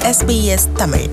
SBS Tamil.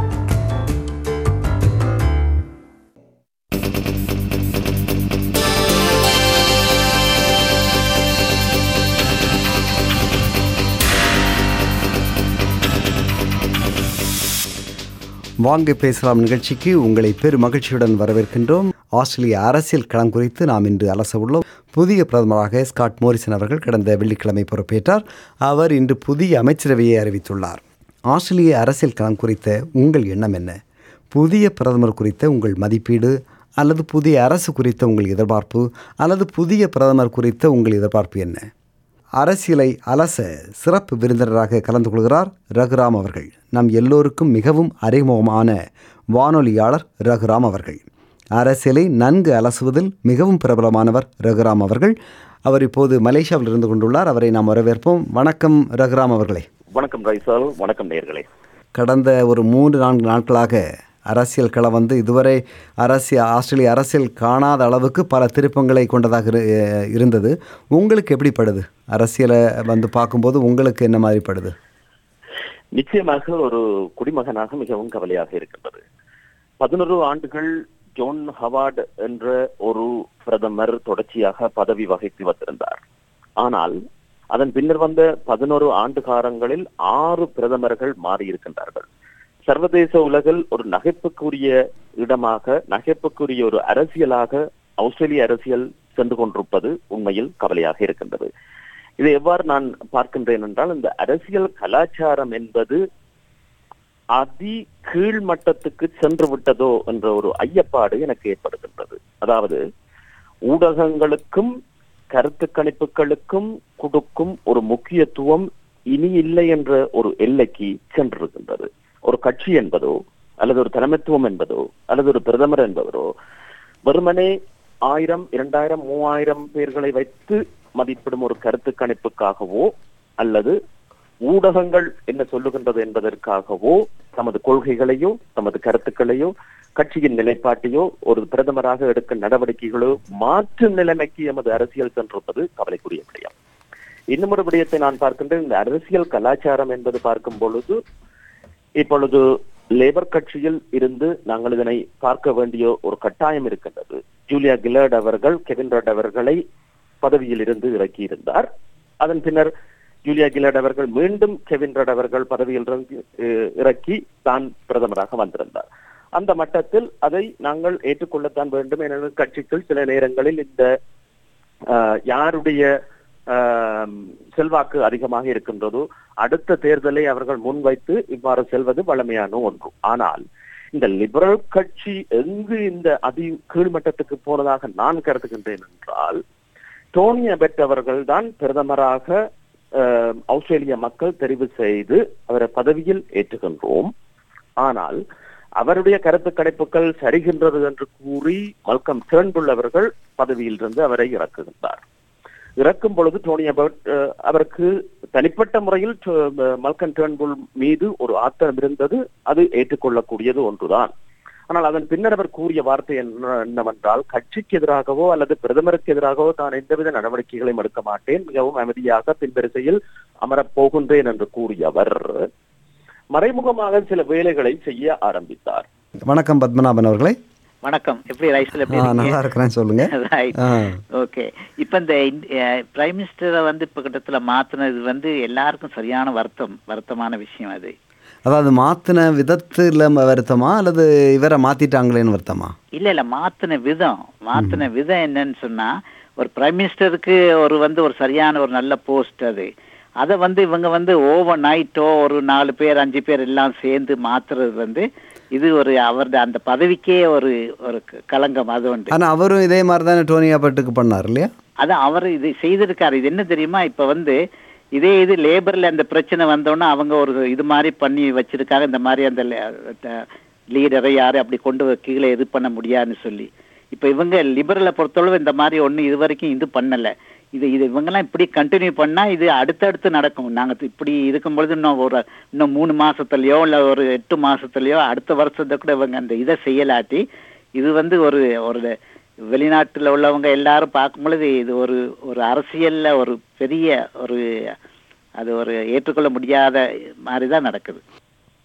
வாங்க பேசலாம் நிகழ்ச்சிக்கு உங்களை பெரும் மகிழ்ச்சியுடன் வரவேற்கின்றோம். ஆஸ்திரேலிய அரசியல் களம் குறித்து நாம் இன்று அலச உள்ளோம். புதிய பிரதமராக ஸ்காட் மோரிசன் அவர்கள் கடந்த வெள்ளிக்கிழமை பொறுப்பேற்றார். அவர் இன்று புதிய அமைச்சரவையை அறிவித்துள்ளார். ஆஸ்திரேலிய அரசியல் களம் குறித்த உங்கள் எண்ணம் என்ன? புதிய பிரதமர் குறித்த உங்கள் மதிப்பீடு, அல்லது புதிய அரசு குறித்த உங்கள் எதிர்பார்ப்பு, அல்லது புதிய பிரதமர் குறித்த உங்கள் எதிர்பார்ப்பு என்ன? அரசியலை அலச சிறப்பு விருந்தினராக கலந்து கொள்கிறார் ரகுராம் அவர்கள். நம் எல்லோருக்கும் மிகவும் அறிமுகமான வானொலியாளர் ரகுராம் அவர்கள். அரசியலை நன்கு அலசுவதில் மிகவும் பிரபலமானவர் ரகுராம் அவர்கள். அவர் இப்போது மலேசியாவில் இருந்து கொண்டுள்ளார். அவரை நாம் வரவேற்போம். வணக்கம் ரகுராம் அவர்களே. வணக்கம் ரைசால். வணக்கம் நேயர்களே. கடந்த ஒரு 3-4 நாட்களாக அரசியல் களம் இதுவரை ஆஸ்திரேலிய அரசியல் காணாத அளவுக்கு பல திருப்பங்களை கொண்டதாக இருந்தது. உங்களுக்கு எப்படி படுது? அரசியலை பார்க்கும்போது உங்களுக்கு என்ன மாதிரி படுது? நிச்சயமாக ஒரு குடிமகனாக மிகவும் கவலையாக இருக்கின்றது. 11 ஆண்டுகள் ஜோன் ஹவார்ட் என்ற ஒரு பிரதமர் தொடர்ச்சியாக பதவி வகித்து வந்திருந்தார். ஆனால் அதன் பின்னர் வந்த 11 ஆண்டு காலங்களில் 6 பிரதமர்கள் மாறியிருக்கின்றார்கள். சர்வதேச உலகில் ஒரு நகைப்புக்குரிய இடமாக, நகைப்புக்குரிய ஒரு அரசியலாக ஆஸ்திரேலிய அரசியல் சென்று கொண்டிருப்பது உண்மையில் கவலையாக இருக்கின்றது. இதை எவ்வாறு நான் பார்க்கின்றேன் என்றால், இந்த அரசியல் கலாச்சாரம் என்பது அதி கீழ்மட்டத்துக்கு சென்று விட்டதோ என்ற ஒரு ஐயப்பாடு எனக்கு ஏற்படுகின்றது. அதாவது ஊடகங்களுக்கும் கருத்து கணிப்புகளுக்கும் கொடுக்கும் ஒரு முக்கியத்துவம் இனி இல்லை என்ற ஒரு எல்லைக்கு சென்றிருக்கின்றது. ஒரு கட்சி என்பதோ, அல்லது ஒரு தலைமைத்துவம் என்பதோ, அல்லது ஒரு பிரதமர் என்பவரோ வெறுமனே 1000, 2000, 3000 பேர்களை வைத்து மதிப்பிடும் ஒரு கருத்து கணிப்புக்காகவோ, அல்லது ஊடகங்கள் என்ன சொல்லுகின்றது என்பதற்காகவோ தமது கொள்கைகளையோ தமது கருத்துக்களையோ கட்சியின் நிலைப்பாட்டையோ ஒரு பிரதமராக எடுக்கும் நடவடிக்கைகளோ மாற்றும் நிலைமைக்கு எமது அரசியல் சென்றிருப்பது கவலைக்குரிய விடயம். இன்னும் ஒரு விடயத்தை நான் பார்க்கின்றேன். இந்த அரசியல் கலாச்சாரம் என்பது பார்க்கும் பொழுது, இப்பொழுது லேபர் கட்சியில் இருந்து நாங்கள் இதனை பார்க்க வேண்டிய ஒரு கட்டாயம் இருக்கின்றது. ஜூலியா கில்லர்ட் அவர்கள் கெவின் ரட் அவர்களை பதவியில் இருந்து இறக்கியிருந்தார். அதன் பின்னர் ஜூலியா கில்லர்ட் அவர்கள் மீண்டும் கெவின் ரட் அவர்கள் பதவியில் இருந்து இறக்கி தான் பிரதமராக வந்திருந்தார். அந்த மட்டத்தில் அதை நாங்கள் ஏற்றுக்கொள்ளத்தான் வேண்டும். என கட்சிக்குள் சில நேரங்களில் இந்த யாருடைய செல்வாக்கு அதிகமாக இருக்கின்றதோ அடுத்த தேர்தலை அவர்கள் முன்வைத்து இவ்வாறு செல்வது வழமையான ஒன்று. ஆனால் இந்த லிபரல் கட்சி எங்கு இந்த அதி கீழ்மட்டத்துக்கு போனதாக நான் கருதுகின்றேன் என்றால், டோனி அபெட் அவர்கள் தான் பிரதமராக ஆஸ்திரேலிய மக்கள் தெரிவு செய்து அவரை பதவியில் ஏற்றுகின்றோம். ஆனால் அவருடைய கருத்து கணிப்புகள் சரிகின்றது என்று கூறி மல்கம் டேர்ன்புல் அவர்கள் பதவியில் இருந்து அவரை இறக்குகின்றார். இறக்கும் பொழுது டோனி அபெட் அவருக்கு தனிப்பட்ட முறையில் மல்கம் டேர்ன்புல் மீது ஒரு ஆத்திரம் இருந்தது. அது ஏற்றுக்கொள்ளக்கூடியது ஒன்றுதான். ஆனால் அதன் பின்னர் அவர் கூறிய வார்த்தை என்னவென்றால், கட்சிக்கு எதிராகவோ அல்லது பிரதமருக்கு எதிராகவோ தான் எந்தவித நடவடிக்கைகளையும் எடுக்க மாட்டேன், மிகவும் அமைதியாக பின்வரிசையில் அமரப் போகின்றேன் என்று கூறிய அவர் மறைமுகமாக சில வேலைகளை செய்ய ஆரம்பித்தார். வணக்கம் பத்மநாபன் அவர்களே. வணக்கம். எப்படி ரைஸ்ல நல்லா இருக்கிறேன், சொல்லுங்க. ஓகே. இப்ப இந்த பிரைம் மினிஸ்டரை இப்ப கிட்டத்துல மாத்தினது எல்லாருக்கும் சரியான வருத்தமான விஷயம். அதாவது மாத்தின விதத்துல வருத்தமா, அல்லது இவரை மாத்திட்டாங்களேன்னு வருத்தமா? இல்ல, மாத்தின விதம் என்னன்னு சொன்னா, ஒரு பிரைம் மினிஸ்டருக்கு ஒரு சரியான ஒரு நல்ல போஸ்ட் அதை இவங்க ஓவர் நைட்டோ ஒரு 4 பேர் 5 பேர் எல்லாம் சேர்ந்து மாத்துறது இது ஒரு அவரது அந்த பதவிக்கே ஒரு களங்கம். அது உண்டு. ஆனா அவரும் இதே மாதிரி தானே டோனி அபெட்டுக்கு பண்ணார் இல்லையா? அதான் அவர் இது செய்திருக்காரு. இது என்ன தெரியுமா, இப்ப இதே லேபர்ல அந்த பிரச்சனை வந்தோன்னா அவங்க ஒரு இது மாதிரி பண்ணி வச்சிருக்காங்க. இந்த மாதிரி அந்த லீடரை யாரு அப்படி கொண்டு கீழே இது பண்ண முடியாதுன்னு சொல்லி. இப்ப இவங்க லிபரலை பொறுத்தளவு இந்த மாதிரி ஒண்ணு இது வரைக்கும் இது பண்ணல. இது இவங்கெல்லாம் இப்படி கண்டினியூ பண்ணா இது அடுத்தடுத்து நடக்கும். நாங்க இப்படி இருக்கும் பொழுது இன்னும் 3 மாசத்துலயோ இல்ல ஒரு 8 மாசத்துலயோ அடுத்த வருஷத்தை கூட இவங்க அந்த இதை செய்யலாட்டி இது ஒரு வெளிநாட்டுல உள்ளவங்க எல்லாரும் பார்க்கும் பொழுது இது ஒரு அரசியல்ல ஒரு பெரிய அது ஏற்றுக்கொள்ள முடியாத மாதிரிதான் நடக்குது.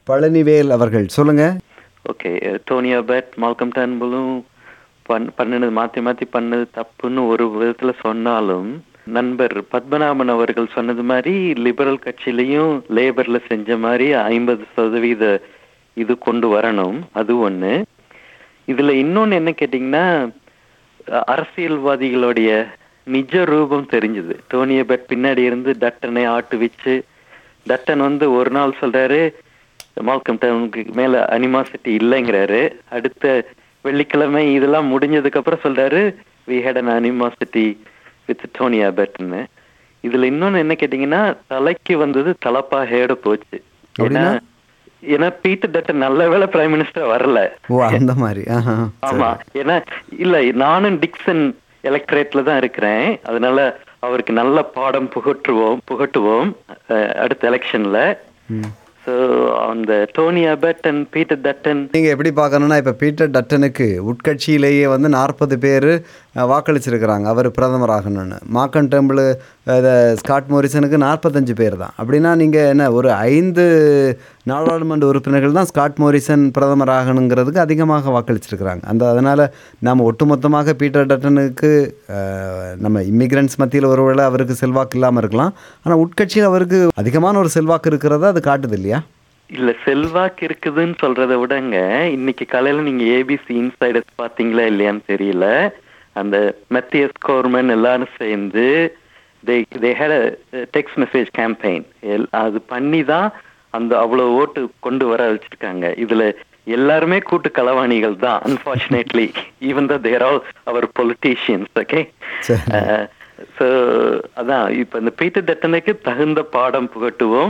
பழனிவேல் அவர்கள் சொல்லுங்க. ஓகே, டோனி அபெட், மால்கம் டர்ன்புலும் பண்ணினது மாற்றி பண்ணது தப்புன்னு ஒரு விதத்தில் சொன்னாலும், நண்பர் பத்மநாபன் அவர்கள் சொன்னது மாதிரி லிபரல் கட்சியிலையும் லேபர்ல செஞ்ச மாதிரி 50% இது கொண்டு வரணும். அது ஒண்ணு. இதுல இன்னொன்னு என்ன கேட்டீங்கன்னா, அரசியல்வாதிகளுடைய நிஜ ரூபம் தெரிஞ்சது. டோனி அபெட் பின்னாடி இருந்து டட்டனை ஆட்டுவிச்சு, டட்டன் ஒரு நாள் சொல்றாரு மால்கம் டர்னுக்கு மேல அனிமாசிட்டி இல்லைங்கிறாரு. அடுத்த வெள்ளிக்கிழமை இதெல்லாம் முடிஞ்சதுக்கு அப்புறம் சொல்றாரு we had an animosity with Tony Abbott-ன்னு. இதுல இன்னொன்னு என்ன கேட்டீங்கன்னா, தலைக்கு வந்தது தலப்பா ஹேட போச்சு. ஏன்னா பீட்டர் டட்டன் நல்ல வேளை பிரைம் மினிஸ்டர் வரல. அந்த மாதிரி. ஆமா, ஏன்னா இல்ல நானும் டிக்சன் எலக்ட்ரேட்ல தான் இருக்கிறேன். அதனால அவருக்கு நல்ல பாடம் புகட்டுவோம் அடுத்த எலெக்ஷன்ல. அந்த Tony Abbott and Peter Dutton நீங்கள் எப்படி பார்க்கணுன்னா, இப்போ பீட்டர் டட்டனுக்கு உட்கட்சியிலேயே 40 பேர் வாக்களிச்சிருக்கிறாங்க அவர் பிரதமர் ஆகணும்னு. மார்க்கம் டர்ன்புல் ஸ்காட் மோரிசனுக்கு 45 பேர் தான். அப்படின்னா நீங்கள் என்ன, ஒரு 5 நாடாளுமன்ற உறுப்பினர்கள் தான் ஸ்காட் மோரிசன் பிரதமர் ஆகணுங்கிறதுக்கு அதிகமாக வாக்களிச்சிருக்கிறாங்க. அதனால் நாம் ஒட்டுமொத்தமாக பீட்டர் டட்டனுக்கு நம்ம இமிக்ரெண்ட்ஸ் மத்தியில் ஒருவேளை அவருக்கு செல்வாக்கு இல்லாமல் இருக்கலாம், ஆனால் உட்கட்சியில் அவருக்கு அதிகமான ஒரு செல்வாக்கு இருக்கிறதா அது காட்டுது இல்லையா? இல்ல, செல்வாக்கு இருக்குதுன்னு சொல்றதை விடங்க, இன்னைக்கு காலையில நீங்க ஏபிசி இன்சைடர்ஸ் பாத்தீங்களா இல்லையான்னு தெரியல, அந்த மெத்தியஸ் கோர்மன் எல்லாரும் சேர்ந்து they had a text message campaign. அது பண்ணி தான் அந்த அவ்வளவு ஓட்டு கொண்டு வர வச்சிருக்காங்க. இதுல எல்லாருமே கூட்டு களவாணிகள் தான், unfortunately, even though they are all our politicians. Okay, so அதான் இப்ப இந்த பீட்டர் டட்டனுக்கு தகுந்த பாடம் புகட்டுவோம்.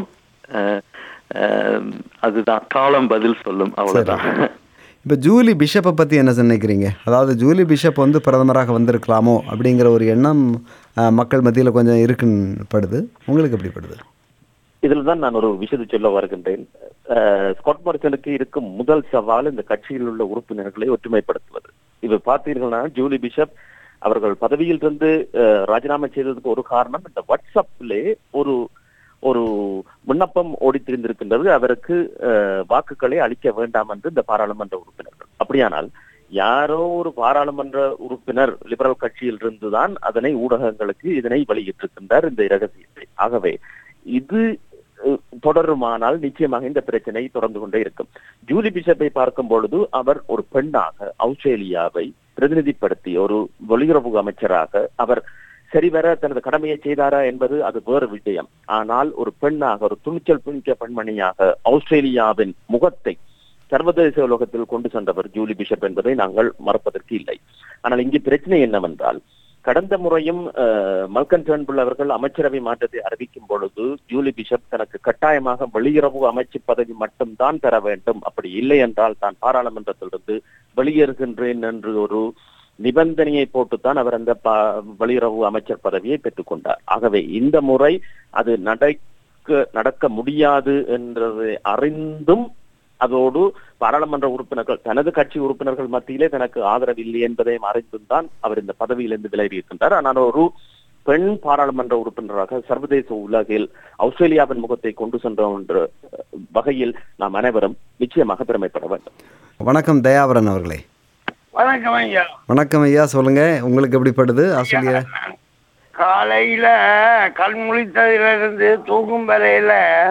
அதுதான் காலம் பதில் சொல்லும், அவ்வளவுதான். இப்போ ஜூலி பிஷப்பை பற்றி என்ன நினைக்கிறீங்க? அதாவது ஜூலி பிஷப் பிரதமராக வந்திருக்கலாமோ அப்படிங்கிற ஒரு எண்ணம் மக்கள் மத்தியில் கொஞ்சம் இருக்குன்னு படுது. உங்களுக்கு எப்படி படுது? இதில் தான் நான் ஒரு விஷயத்தை சொல்ல வருகின்றேன். ஸ்காட் மாரிசனுக்கு இருக்கும் முதல் சவால் இந்த கட்சியில் உள்ள உறுப்பினர்களை ஒற்றுமைப்படுத்துவது. இப்ப பார்த்தீர்கள்னா, ஜூலி பிஷப் அவர்கள் பதவியில் இருந்து ராஜினாமா செய்ததுக்கு ஒரு காரணம், இந்த வாட்ஸ்அப்லே ஒரு விண்ணப்பம் ஓடி திரிந்திருக்கின்றது, அவருக்கு வாக்குகளை அளிக்க வேண்டாம் என்று இந்த பாராளுமன்ற உறுப்பினர்கள். அப்படியானால் யாரோ ஒரு பாராளுமன்ற உறுப்பினர் லிபரல் கட்சியில் இருந்துதான் அதனை ஊடகங்களுக்கு இதனை வெளியிட்டிருக்கின்றார், இந்த இரகசியத்தை. ஆகவே இது தொடருமானால் நிச்சயமாக இந்த பிரச்சனை தொடர்ந்து கொண்டே இருக்கும். ஜூலி பிஷப்பை பார்க்கும் பொழுது அவர் ஒரு பெண்ணாக ஆஸ்திரேலியாவை பிரதிநிதிப்படுத்தி ஒரு வெளியுறவு அமைச்சராக அவர் சரிவர தனது கடமையை செய்தாரா என்பது அது வேறு விஷயம். ஆனால் ஒரு பெண்ணாக, ஒரு துணிச்சல் புனிக்க பெண்மணியாக ஆஸ்திரேலியாவின் முகத்தை சர்வதேச உலகத்தில் கொண்டு சென்றவர் ஜூலி பிஷப் என்பதை நாங்கள் மறப்பதற்கு இல்லை. ஆனால் இங்கு பிரச்சனை என்னவென்றால், கடந்த முறையும் மால்கம் டர்ன்புல் அவர்கள் அமைச்சரவை மாற்றத்தை அறிவிக்கும் பொழுது ஜூலி பிஷப் தனக்கு கட்டாயமாக வெளியுறவு அமைச்சு பதவி மட்டும்தான் பெற வேண்டும், அப்படி இல்லை என்றால் தான் பாராளுமன்றத்திலிருந்து வெளியேறுகின்றேன் என்று ஒரு நிபந்தனையை போட்டுத்தான் அவர் அந்த வெளியுறவு அமைச்சர் பதவியை பெற்றுக்கொண்டார். ஆகவே இந்த முறை அது நடக்க முடியாது என்றதை அறிந்தும், அதோடு பாராளுமன்ற உறுப்பினர்கள், தனது கட்சி உறுப்பினர்கள் மத்தியிலே தனக்கு ஆதரவு இல்லை என்பதையும் அறிந்தும் தான் அவர் இந்த பதவியிலிருந்து விலகி இருக்கின்றார். ஆனால் ஒரு பெண் பாராளுமன்ற உறுப்பினராக சர்வதேச உலகில் ஆஸ்திரேலியாவின் முகத்தை கொண்டு சென்ற என்ற வகையில் நாம் அனைவரும் நிச்சயமாக பெருமைப்பட வேண்டும். வணக்கம் தயாவரன் அவர்களே. வணக்கம் ஐயா. வணக்கம் ஐயா, சொல்லுங்க, உங்களுக்கு எப்படி படுது ஆஸ்திரேலியா? காலையில கண் முழித்ததிலிருந்து தூங்கும் வரையில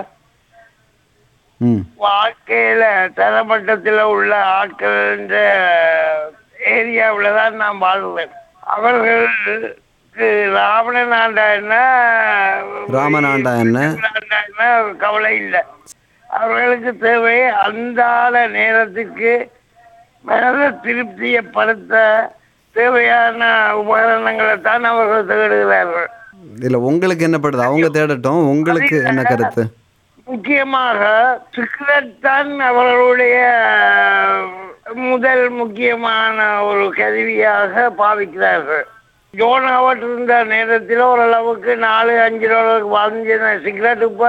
வாழ்க்கையில தரமட்டத்தில் உள்ள ஆட்கள் என்ற ஏரியாவில தான் நான் வாழ்வேன். அவர்களுக்கு ராமநாண்டா என்ன கவலை இல்லை. அவர்களுக்கு தேவை அன்றாட நேரத்துக்கு மனத திருப்தியப்படுத்த தேவையான உபகரணங்களை தான் அவர்கள் தேடுகிறார்கள். இல்ல, உங்களுக்கு என்ன படுது? அவங்க தேடட்டும், உங்களுக்கு என்ன கருத்து? முக்கியமாக சிகரெட் தான் அவர்களுடைய முதல் முக்கியமான ஒரு கருவியாக பாவிக்கிறார்கள். ஜோன் ஹவர்ட் இருந்த நேரத்தில் ஓரளவுக்கு $4-5 வாங்கின சிகரெட் இப்ப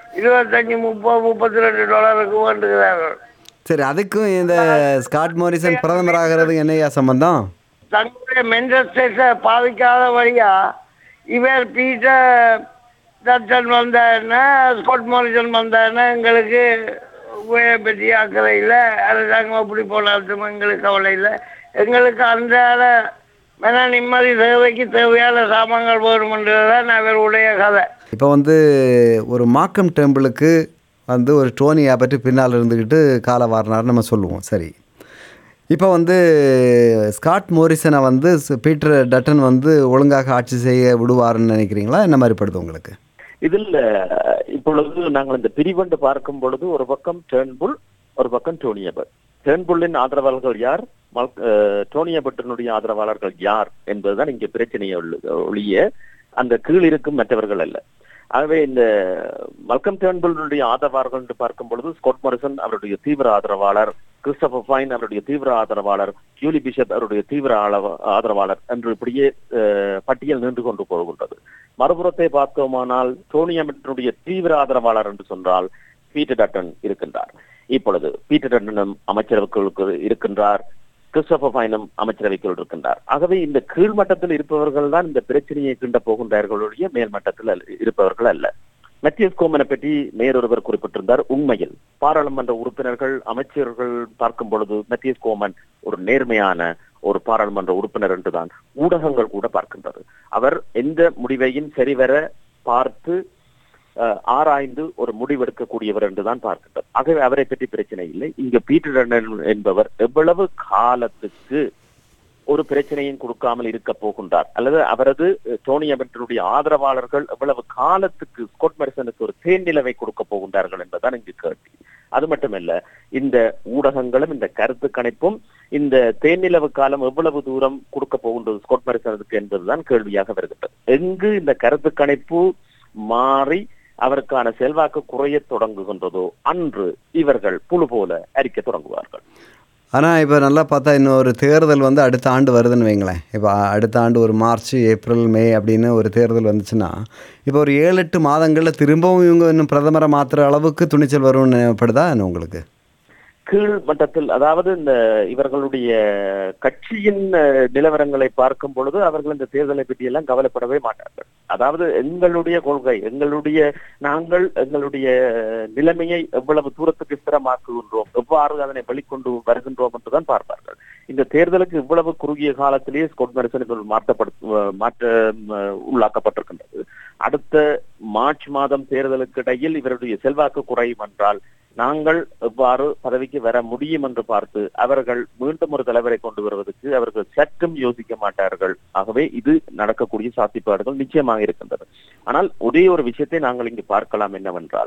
$25-30-32 வேண்டுகிறார்கள். சரி, அதுக்கும் இந்த ஸ்காட் மோரிசன் பிரதமர் ஆகிறது என்னையா சம்பந்தம்? தங்களுடைய மென்டல் ஸ்டேட்டை பாதிக்காத வழியா இவர் பீட்டர் டட்டன் வந்தாருன்னா, ஸ்காட் மோரிசன் வந்தாருன்னா எங்களுக்கு வேலை பற்றி அக்கறை இல்லை, அரசாங்கம் அப்படி போனாலும் எங்களுக்கு கவலை இல்லை. எங்களுக்கு அன்றாட மன நிம்மதி தேவைக்கு தேவையான சாமான்கள் வேணுமென்றதுதான் அவருடைய கதை. இப்போ ஒரு மார்க்கம் டெம்பிளுக்கு ஒரு டோனி ஆபர்ட் பின்னால் இருந்துக்கிட்டு காலை வாரினார்னு நம்ம சொல்லுவோம். சரி, இப்போ ஸ்காட் மோரிசனை பீட்டர் டட்டன் ஒழுங்காக ஆட்சி செய்ய விடுவார்னு நினைக்கிறீங்களா? என்ன மாதிரி படுது உங்களுக்கு? இதில் இப்பொழுது நாங்கள் இந்த பிரிவண்டு பார்க்கும் பொழுது ஒரு பக்கம் டேர்ன்புல், ஒரு பக்கம் டோனி அபர்ட். டேர்ன்புல்லின் ஆதரவாளர்கள் யார், டோனி அபர்ட்டினுடைய ஆதரவாளர்கள் யார் என்பதுதான் இங்கே பிரச்சனையை ஒழிய அந்த கீழ் இருக்கும் மற்றவர்கள் அல்ல. ஆகவே இந்த மல்கம் டேர்ன்புல்லுடைய ஆதரவாளர்கள் என்று பார்க்கும் பொழுது ஸ்காட் மோரிசன் அவருடைய தீவிர ஆதரவாளர், கிறிஸ்டோபர் பைன் அவருடைய தீவிர ஆதரவாளர், ஜூலி பிஷப் அவருடைய தீவிர ஆதரவாளர் என்று இப்படியே பட்டியல் நீண்டு கொண்டு போகின்றது. மறுபுறத்தை பார்த்தோமானால் டோனி அபர்ட்டினுடைய தீவிர ஆதரவாளர் என்று சொன்னால் பீட்டர் டட்டன் இருக்கின்றார். இப்பொழுது பீட்டர் டட்டனும் அமைச்சரவைக்குள் இருக்கின்றார், கிறிஸ்டோபர் பைனும் அமைச்சரவைக்குள் இருக்கின்றார். ஆகவே இந்த கீழ்மட்டத்தில் இருப்பவர்கள் தான் இந்த பிரச்சனையை கிண்ட போகின்றார்களுடைய மேல்மட்டத்தில் இருப்பவர்கள் அல்ல. மத்தியஸ் கோமனை பற்றி நேரொருவர் குறிப்பிட்டிருந்தார். உண்மையில் பாராளுமன்ற உறுப்பினர்கள், அமைச்சர்கள் பார்க்கும் பொழுது மத்தியஸ் கோமன் ஒரு நேர்மையான ஒரு பாராளுமன்ற உறுப்பினர் என்றுதான் ஊடகங்கள் கூட பார்க்கின்றது. அவர் எந்த முடிவையும் சரிவர பார்த்து ஆராய்ந்து ஒரு முடிவெடுக்கக்கூடியவர் என்றுதான் பார்க்கின்றார். ஆகவே அவரை பற்றி பிரச்சனை இல்லை. இங்க பீட்டர் டட்டன் என்பவர் எவ்வளவு காலத்துக்கு ஒரு பிரச்சனையும் கொடுக்காமல் இருக்க போகின்றார், அல்லது அவரது டோனி அபர்ட்டினுடைய ஆதரவாளர்கள் எவ்வளவு காலத்துக்கு ஸ்காட் மோரிசனுக்கு ஒரு தேன்நிலவை கொடுக்க போகின்றார்கள் என்பதுதான் இங்கு கேள்வி. அது மட்டுமல்ல, இந்த ஊடகங்களும் இந்த கருத்து கணிப்பும் இந்த தேன்நிலவு காலம் எவ்வளவு தூரம் கொடுக்க போகின்றது ஸ்காட் மோரிசனுக்கு என்பதுதான் கேள்வியாக வருகின்றது. எங்கு இந்த கருத்து கணிப்பு மாறி அவருக்கான செல்வாக்கு குறைய தொடங்குகின்றதோ அன்று இவர்கள் புழு போல அரிக்க தொடங்குவார்கள். ஆனால் இப்போ நல்லா பார்த்தா இன்னொரு தேர்தல் அடுத்த ஆண்டு வருதுன்னு வைங்களேன். இப்போ அடுத்த ஆண்டு ஒரு மார்ச், ஏப்ரல், மே அப்படின்னு ஒரு தேர்தல் வந்துச்சுன்னா இப்போ ஒரு 7-8 மாதங்களில் திரும்பவும் இவங்க இன்னும் பிரதமரை மாற்றுற அளவுக்கு துணிச்சல் வரும்னு நினைப்படுதா என்ன உங்களுக்கு? கீழ் மட்டத்தில், அதாவது இந்த இவர்களுடைய கட்சியின் நிலவரங்களை பார்க்கும் பொழுது அவர்கள் இந்த தேர்தலை பற்றி எல்லாம் கவலைப்படவே மாட்டார்கள். அதாவது எங்களுடைய கொள்கை, நாங்கள் எங்களுடைய நிலைமையை எவ்வளவு தூரத்துக்கு ஸ்திரமாக்குகின்றோம், எவ்வாறு அதனை வெளிக்கொண்டு வருகின்றோம் என்றுதான் பார்ப்பார்கள். இந்த தேர்தலுக்கு இவ்வளவு குறுகிய காலத்திலேயே ஸ்காட் மோரிசன் உள்ளாக்கப்பட்டிருக்கின்றது. அடுத்த மார்ச் மாதம் தேர்தலுக்கு இடையில் இவருடைய செல்வாக்கு குறையும் என்றால் நாங்கள் எவ்வாறு பதவிக்கு வர முடியும் என்று பார்த்து அவர்கள் மீண்டும் ஒரு தலைவரை கொண்டு வருவதற்கு அவர்கள் சற்றும் யோசிக்க மாட்டார்கள். ஆகவே இது நடக்கக்கூடிய சாத்தியப்பாடுகள் நிச்சயமாக இருக்கின்றது. ஆனால் ஒரே ஒரு விஷயத்தை நாங்கள் இங்கு பார்க்கலாம் என்னவென்றால்,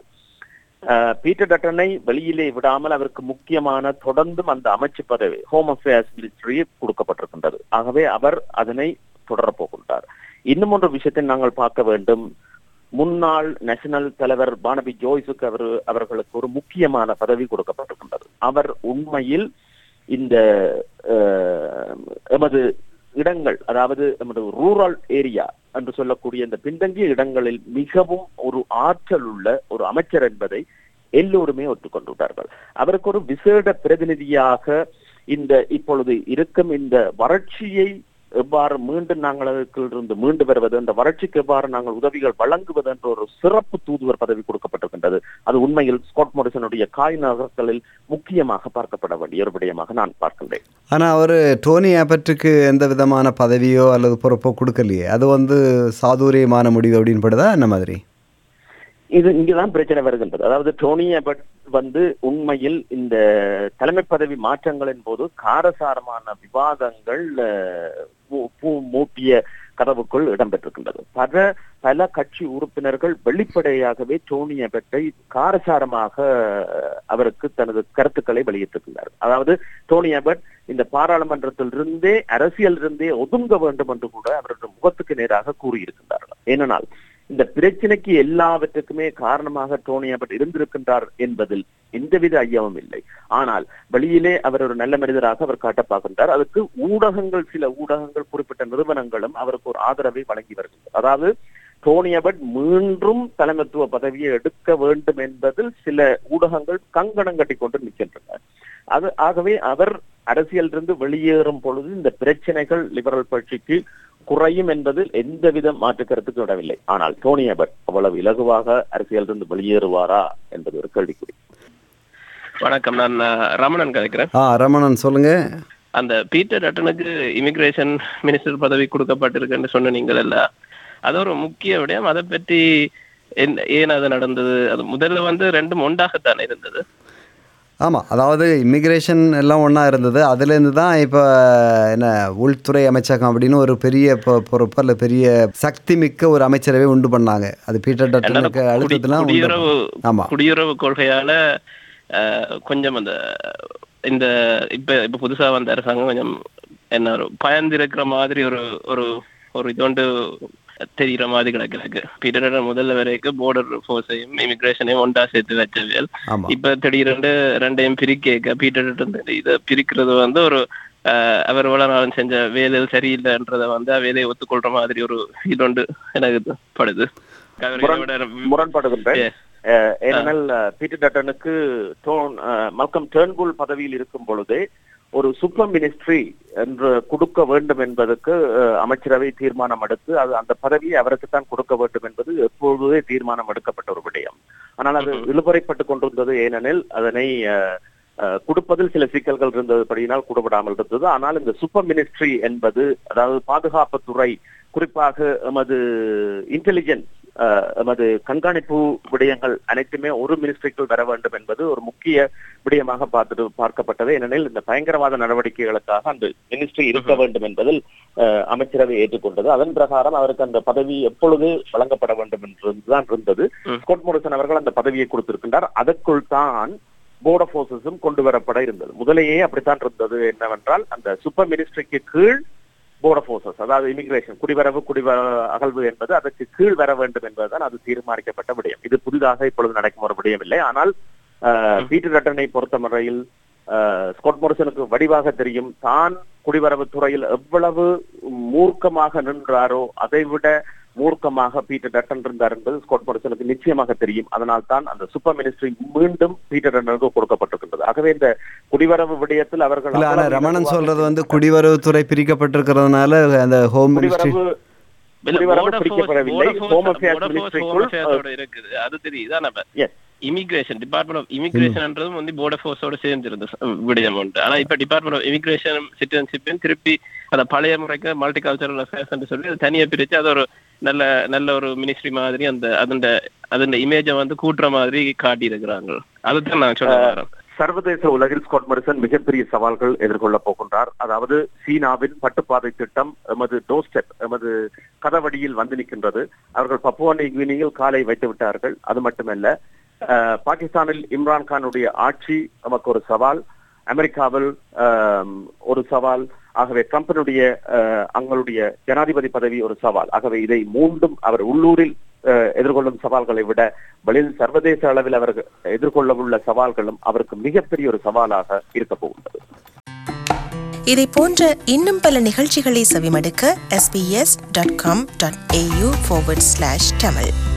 பீட்டர் டட்டனை வெளியிலே விடாமல் அவருக்கு முக்கியமான தொடர்ந்தும் அந்த அமைச்சு பதவி, ஹோம் அஃபேர்ஸ் மினிஸ்ட்ரி கொடுக்கப்பட்டிருக்கின்றது. ஆகவே அவர் அதனை தொடரப் போகின்றார். இன்னும் ஒரு விஷயத்தை நாங்கள் பார்க்க வேண்டும். முன்னாள் நேஷனல் தலைவர் பானபி ஜோய்ஸுக்கு அவர்களுக்கு ஒரு முக்கியமான பதவி கொடுக்கப்பட்டிருக்கின்றது. அவர் உண்மையில் இந்த எமது இடங்கள், அதாவது எமது ரூரல் ஏரியா என்று சொல்லக்கூடிய இந்த பின்தங்கிய இடங்களில் மிகவும் ஒரு ஆற்றல் உள்ள ஒரு அமைச்சர் என்பதை எல்லோருமே ஒத்துக்கொண்டுள்ளார்கள். அவருக்கு ஒரு விசேட பிரதிநிதியாக இந்த இப்பொழுது இருக்கும் இந்த வறட்சியை எவ்வாறு மீண்டும் நாங்கள் இருந்து மீண்டு வருவது, அந்த வறட்சிக்கு எவ்வாறு நாங்கள் உதவிகள் வழங்குவது என்ற ஒரு சிறப்பு தூதுவர் பதவி கொடுக்கப்பட்டிருக்கின்றது. அது உண்மையில் ஸ்காட் மோரிசனுடைய காய் நகர்களில் முக்கியமாக பார்க்கப்பட வேண்டிய ஒரு விடயமாக நான் பார்க்கின்றேன். ஆனால் அவர் டோனி ஆபர்ட்டுக்கு எந்த விதமான பதவியோ அல்லது பொறுப்போ கொடுக்கலையே, அது சாதுரியமான முடிவு அப்படின்னு படுதா என்ன மாதிரி? இது இங்குதான் பிரச்சனை வருகின்றது. அதாவது டோனி அபர்ட் உண்மையில் இந்த தலைமை பதவி மாற்றங்களின் போது காரசாரமான விவாதங்கள் மூட்டிய கதவுக்குள் இடம்பெற்றிருக்கின்றது. பல கட்சி உறுப்பினர்கள் வெளிப்படையாகவே டோனி அபர்ட்டை காரசாரமாக அவருக்கு தனது கருத்துக்களை வெளியிட்டிருக்கிறார். அதாவது டோனி அபர்ட் இந்த பாராளுமன்றத்திலிருந்தே அரசியலிருந்தே ஒதுங்க வேண்டும் என்று கூட அவருடைய முகத்துக்கு நேராக கூறியிருக்கின்றார்கள். ஏனென்றால் இந்த பிரச்சனைக்கு எல்லாவற்றுக்குமே காரணமாக டோனி அபர்ட் இருந்திருக்கின்றார் என்பதில் எந்தவித ஐயமும் இல்லை. ஆனால் வெளியிலே அவர் ஒரு நல்ல மனிதராக அவர் காட்டப்பாகின்றார். அதுக்கு சில ஊடகங்கள், குறிப்பிட்ட நிறுவனங்களும் அவருக்கு ஒரு ஆதரவை வழங்கி வருகின்றனர். அதாவது டோனி அபர்ட் மீண்டும் தலைமைத்துவ பதவியை எடுக்க வேண்டும் என்பதில் சில ஊடகங்கள் கங்கணம் கட்டி கொண்டு நிற்கின்றன. ஆகவே அவர் அரசியலிருந்து வெளியேறும் பொழுது இந்த பிரச்சனைகள் லிபரல் கட்சிக்கு குறையும் என்பதில் எந்தவித மாற்று கருத்துக்கு விடவில்லை. ஆனால் டோனி அபர்ட் அவ்வளவு இலகுவாக அரசியலிருந்து வெளியேறுவாரா என்பது ஒரு கேள்விக்குறி. வணக்கம், நான் ரமணன் கதைக்கிறேன். ரமணன் சொல்லுங்க. அந்த பீட்டர் டட்டனுக்கு இமிகிரேஷன் மினிஸ்டர் பதவி கொடுக்கப்பட்டிருக்குன்னு சொன்ன நீங்கள் எல்லாம், அது ஒரு முக்கிய விடயம். அதை பற்றி ஏன் அது நடந்தது? அது முதல்ல ரெண்டும் ஒன்றாகத்தானே இருந்தது. ஆமாம், அதாவது இமிக்ரேஷன் எல்லாம் ஒன்றா இருந்தது. அதுலேருந்து தான் இப்போ என்ன உள்துறை அமைச்சகம் அப்படின்னு ஒரு பெரிய பொறுப்பு அல்ல பெரிய சக்தி மிக்க ஒரு அமைச்சரவை உண்டு பண்ணாங்க. அது பீட்டர் டட்டனுக்கு அழுத்தத்துலாம். ஆமாம், குடியுறவு கொள்கையால கொஞ்சம் இந்த இப்ப புதுசா வந்த அரசாங்கம் கொஞ்சம் என்ன ஒரு பயந்திருக்கிற மாதிரி ஒரு இதோண்டு தெரிகிற மாதிரி கிடக்கு. பீட்டர் முதல்ல வரைக்கும் போர்டர் போர்ஸையும் இமிகிரேஷனையும் ஒன்றா சேர்த்து வச்சவியல். இப்ப திடீரெண்டு ரெண்டையும் பிரிக்க பீட்டர் இதை பிரிக்கிறது ஒரு அவர் எவ்வளவு நாளும் செஞ்ச வேலையில் சரியில்லைன்றத வேலையை ஒத்துக்கொள்ற மாதிரி ஒரு இதோண்டு எனக்கு படுது. முரண்படுகின்றேன். ஏனெனில் பீட்டர் டட்டனுக்கு மல்கம் டர்ன்புல் பதவியில் இருக்கும் பொழுதே ஒரு சூப்பர் மினிஸ்ட்ரி என்று கொடுக்க வேண்டும் என்பதற்கு அமைச்சரவை தீர்மானம் எடுத்து அந்த பதவியை அவருக்குத்தான் கொடுக்க வேண்டும் என்பது எப்பொழுதே தீர்மானம் எடுக்கப்பட்ட ஒரு விடயம். ஆனால் அது இழுபறைப்பட்டு கொண்டிருந்தது. ஏனெனில் அதனை கொடுப்பதில் சில சிக்கல்கள் இருந்தபடியினால் கூடப்படாமல் இருந்தது. ஆனால் இந்த சூப்பர் மினிஸ்ட்ரி என்பது, அதாவது பாதுகாப்புத்துறை, குறிப்பாக எமது இன்டெலிஜென்ஸ், எமது கண்காணிப்பு விடயங்கள் அனைத்துமே ஒரு மினிஸ்ட்ரிக்குள் வர வேண்டும் என்பது ஒரு முக்கிய விடயமாக பார்க்கப்பட்டது. ஏனெனில் இந்த பயங்கரவாத நடவடிக்கைகளுக்காக அந்த மினிஸ்ட்ரி இருக்க வேண்டும் என்பதில் அமைச்சரவை ஏற்றுக்கொண்டது. அதன் பிரகாரம் அவருக்கு அந்த பதவி எப்பொழுது வழங்கப்பட வேண்டும் என்றுதான் இருந்தது. ஸ்காட் மோரிசன் அவர்கள் அந்த பதவியை கொடுத்திருக்கின்றார். அதற்குள் தான் போர்ட் ஆஃப் போர்சஸும் கொண்டு வரப்பட இருந்தது. முதலேயே அப்படித்தான் இருந்தது. என்னவென்றால் அந்த சூப்பர் மினிஸ்ட்ரிக்கு கீழ் போர்ட் ஆஃப் போர்சஸ், அதாவது இமிகிரேஷன், குடிவரவு அகழ்வு என்பது அதற்கு கீழ் வர வேண்டும் என்பதுதான் அது தீர்மானிக்கப்பட்ட விடயம். இது புதிதாக இப்பொழுது நடக்கும் ஒரு விடயம் இல்லை. ஆனால் பீட்டர் டட்டனை பொறுத்தவரையில் ஸ்காட் மோரிசனுக்கு வடிவாக தெரியும், தான் குடிவரவு துறையில் எவ்வளவு மூர்க்கமாக நின்றாரோ அதைவிட மூர்க்கமாக பீட்டர் டட்டன் இருந்தார் என்பது ஸ்காட் மோரிசனுக்கு நிச்சயமாக தெரியும். அதனால் தான் அந்த சூப்பர் மினிஸ்ட்ரி மீண்டும் பீட்டர் டட்டனுக்கு கொடுக்கப்பட்டிருக்கிறது. ஆகவே இந்த குடிவரவு விடயத்தில் அவர்கள் ரமணன் சொல்றது குடிவரவு துறை பிரிக்கப்பட்டிருக்கிறதுனால அந்த ஹோம் மினிஸ்ட்ரி பிரிக்கப்படவில்லை. ஹோம் அஃபேர்ஸ் மினிஸ்ட்ரிக்குள் இருக்குது. அது தெரியுது. இமிகிரேஷன், டிபார்ட்மெண்ட் ஆஃப் இமிகிரேஷன்ன்றதும் போர்ட் ஆஃப் ஃபோர்ஸோட சேர்ந்திருந்த விடயம் உண்டு. ஆனா இப்ப டிபார்ட்மெண்ட் ஆஃப் இமிகிரேஷன் சிட்டிசன்ஷிப்பையும் திருப்பி அந்த பழைய முறைக்கு மல்டி கல்ச்சரல் அஃபேர்ஸ் சொல்லி அது தனியா பிரிச்சு அது ஒரு நல்ல ஒரு மினிஸ்ட்ரி மாதிரி அதோட இமேஜை கூட்டுற மாதிரி காட்டி இருக்கிறாங்க. அதுதான் நான் சொல்ல வரேன். சர்வதேச உலகில் ஸ்காட் மோரிசன் மிகப்பெரிய சவால்கள் எதிர்கொள்ள போகின்றார். அதாவது சீனாவின் பட்டுப்பாதை திட்டம் எமது டோர்ஸ்டெப், எமது கதவடியில் வந்து நிற்கின்றது. அவர்கள் பப்புவா நியூ கினியில் காலை வைத்து விட்டார்கள். அது மட்டுமல்ல, பாகிஸ்தானில் இம்ரான்கானுடைய ஆட்சி நமக்கு ஒரு சவால், அமெரிக்காவில் ஒரு சவால். ஆகவே ட்ரம்பினுடைய அவங்களுடைய ஜனாதிபதி பதவி ஒரு சவால். ஆகவே இதை மூன்றும் அவர் உள்ளூரில் எதிர்கொள்ளும் சவால்களை விட வெளியில் சர்வதேச அளவில் அவர்கள் எதிர்கொள்ள உள்ள சவால்களும் அவருக்கு மிகப்பெரிய ஒரு சவாலாக இருக்க போகின்றது. இதை போன்ற இன்னும் பல நிகழ்ச்சிகளை செவிமடுக்க sbs.com.au/tamil